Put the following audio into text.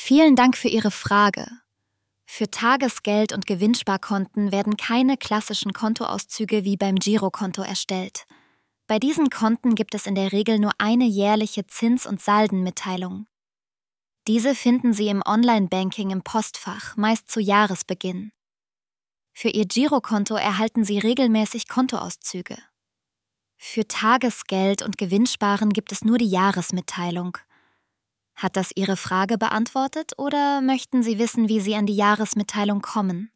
Vielen Dank für Ihre Frage. Für Tagesgeld- und Gewinnsparkonten werden keine klassischen Kontoauszüge wie beim Girokonto erstellt. Bei diesen Konten gibt es in der Regel nur eine jährliche Zins- und Saldenmitteilung. Diese finden Sie im Online-Banking im Postfach, meist zu Jahresbeginn. Für Ihr Girokonto erhalten Sie regelmäßig Kontoauszüge. Für Tagesgeld und Gewinnsparen gibt es nur die Jahresmitteilung. Hat das Ihre Frage beantwortet oder möchten Sie wissen, wie Sie an die Jahresmitteilung kommen?